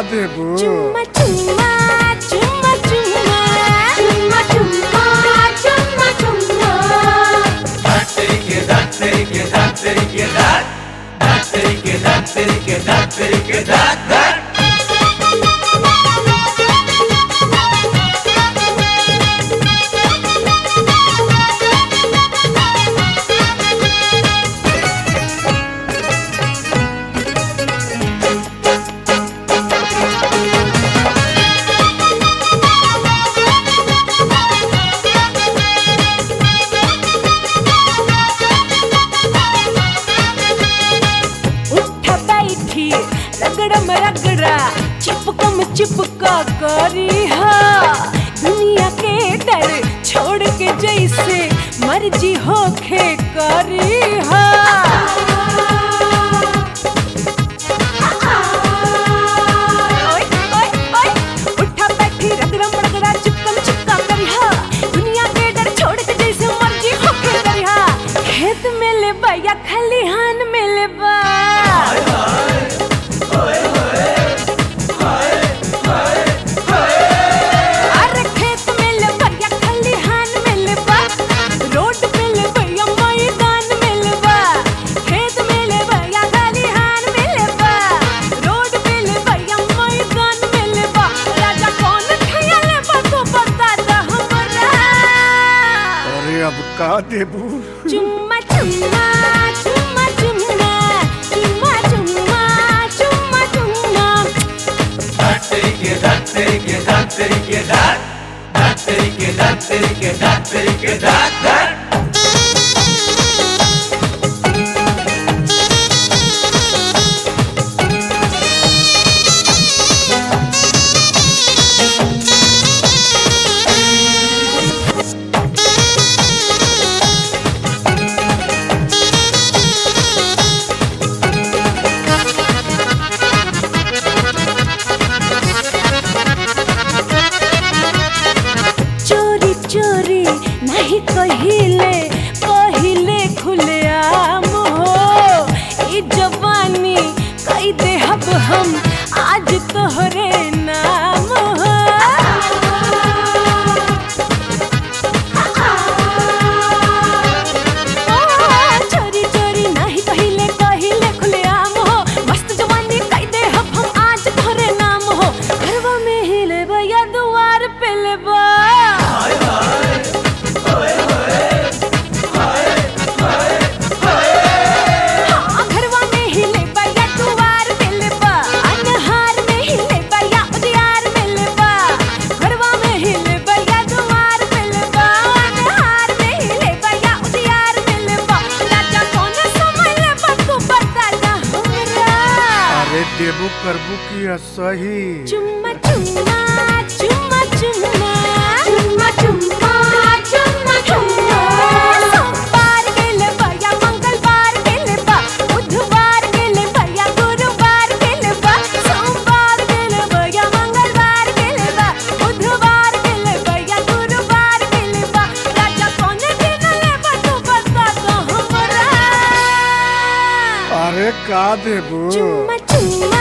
देबू चुम्मा चुम्मा चुम्मा चुम्मा चुम्मा चुम्मा चुम्मा रगड़म रगड़ा चिपकम चिपका करी हा दुनिया के डर छोड़ के जैसे मर्जी होखे करी हा ओए ओए ओए उठा बैठी रगड़म रगड़ा चिपकम चिपका करी हा दुनिया के डर छोड़ के जैसे मर्जी होखे करी हा खेत में ले बा या खलिहान में ले बा अब का देबू चुम्मा चुम्मा चुम्मा चुम्मा चुम्मा चुम्मा चुम्मा चुम्मा चोरी नहीं कहिले कहिले खुले आम हो ई जवानी कई देहब हम आज तोहरे नाम हो चोरी चोरी नहीं कहिले कहिले खुले आम हो मस्त जवानी कई देहब हम आज तोहरे नाम हो घरवा में ही लेबा या दुआर पे लेबा देबू करबू की सही चुम्मा चुम्मा चुम्मा चुम्मा चुम्मा चुम्मा चुम्मा चुम्मा सोमवार के ले या मंगलवार के ले बुधवार के ले या गुरुवार के ले सोमवार के ले या मंगलवार के ले बुधवार के ले या गुरुवार के ले राजा कौन दिन ले तू बता दो हमरा अरे का देबू चुम्मा चुम्मा